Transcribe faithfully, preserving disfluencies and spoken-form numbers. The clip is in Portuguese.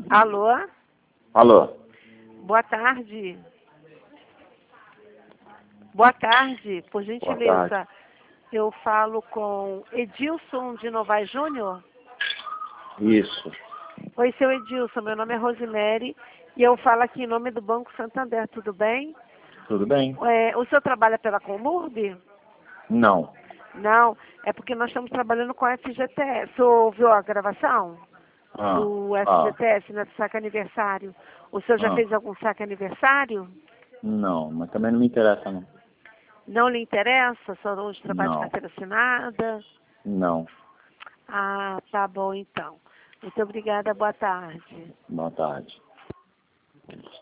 Alô? Alô? Boa tarde. Boa tarde, por gentileza. Boa tarde. Eu falo com Edilson de Novaes Júnior? Isso. Oi, seu Edilson, meu nome é Rosemary e eu falo aqui em nome do Banco Santander, tudo bem? Tudo bem? É, o senhor trabalha pela Comurb? Não. Não, é porque nós estamos trabalhando com a F G T S. O senhor ouviu a gravação Ah, do ah, F G T S, né, do saque aniversário? O senhor já ah. fez algum saque aniversário? Não, mas também não me interessa, não. Não lhe interessa? Só onde trabalha de Não. carteira assinada? Não. Ah, tá bom então. Muito obrigada, boa tarde. Boa tarde.